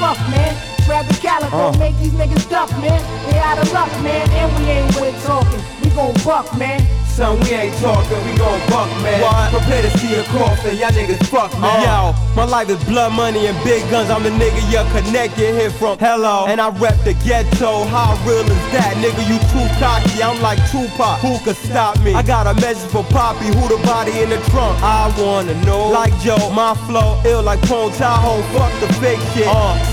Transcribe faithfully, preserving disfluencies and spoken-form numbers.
fuck, man. Travis Calico Uh. make these niggas duck, man. They out of luck, man, and we ain't with talking. We gon' buck, man. Son, we ain't talking, we gon' buck, man. What? Prepare to see a coffin, y'all niggas fuck, man. Yo, my life is blood money and big guns. I'm the nigga you're connected here from. Hello, and I rep the ghetto. How real is that, nigga? You too cocky. I'm like Tupac. Who could stop me? I got a message for Poppy. Who the body in the trunk? I wanna know. Like Joe, my flow ill like Pone Tahoe. Fuck the fake shit. Uh,